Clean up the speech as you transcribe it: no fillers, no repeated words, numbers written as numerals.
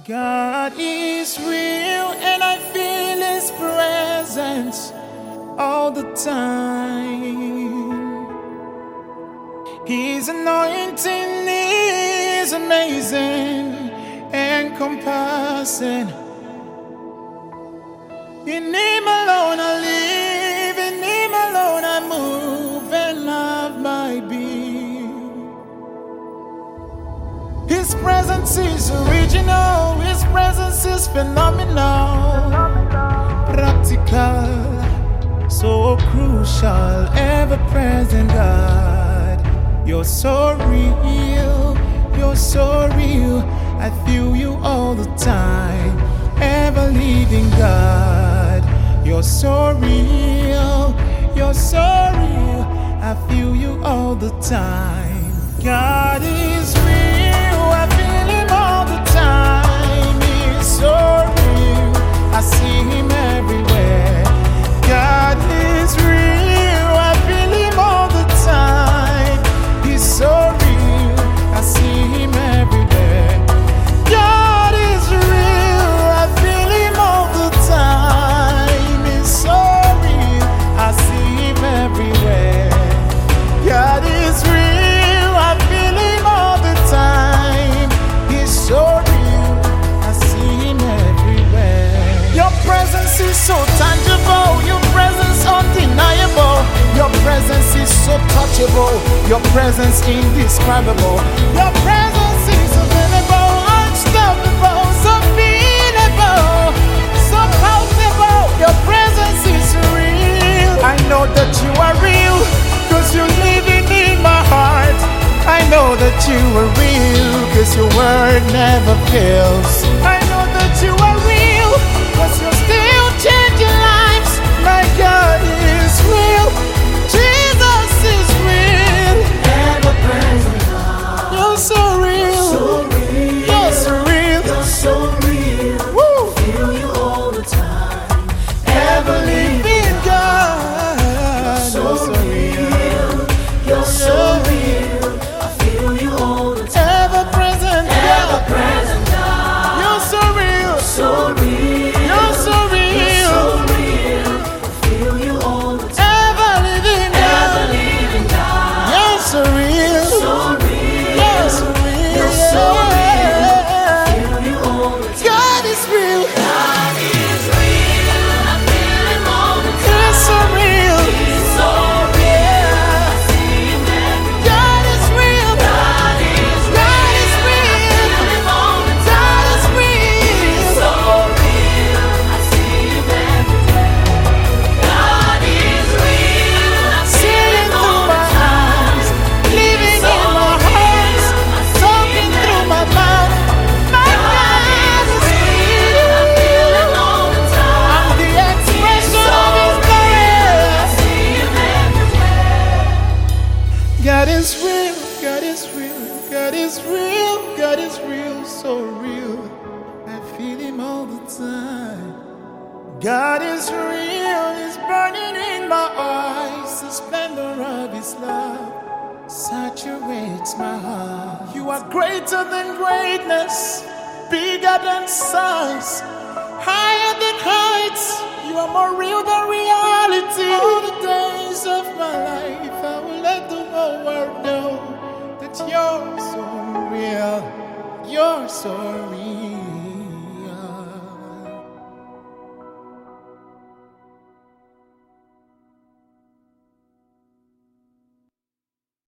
God is real and I feel His presence all the time. His anointing is amazing and encompassing. In Him alone I live, in Him alone I move and have my being. His presence is original, His presence is phenomenal, practical, so crucial, ever-present God. You're so real, you're so real, I feel you all the time, ever-living God. You're so real, you're so real, I feel you all the time. God is real, I feel Him all the time. He's so real, I see Him everywhere. God is real, I feel Him all the time. He's so real, I see Him everywhere. God is real, I feel Him all the time. He's so real, I see Him everywhere. God is real, I feel Him all the time. He's so real, I see Him everywhere. Your presence is so tangible, your presence undeniable, your presence is so touchable, your presence indescribable, your presence is available, unstoppable, so feelable, so palpable. Your presence is real. I know that you are real, cause you're living in my heart. I know that you are real, cause your word never fails. I know that you are real, cause you're still changing lives. My God is real, Jesus is real, Ever-present God. you're so real, So real. you're so real, You're so real. woo. Feel you all the time. Ever-living God, So you're so real, real. You're so real. I feel you all the time. ever-present God, Ever-present God. you're so real, So real. you're so real, So real. I feel you all the time. ever-living God, Ever-living God. you're so real, So real. you're so real, You're so real. Feel you all the time. God is real, God is real. I feel Him all the time. you're so real, He's so real. I see Him everywhere. God is real, God is God is real. I real, feel Him all the God time. is real, So real. I see Him everywhere. God is real. I feel seeing Him through all the my time. eyes, living in my heart, talking through my mouth. My God is real, I feel Him all the time. I'm the expression of His I glory. see Him everywhere. God is real, God is real, God is real, God is real, so real. I feel Him all the time. God is real, He's burning in my eyes. The splendor of His love saturates my heart. You are greater than greatness, bigger than size, higher than heights. You are more real than reality. All the days of my life, I will let the whole world know that you're so real. You're so real.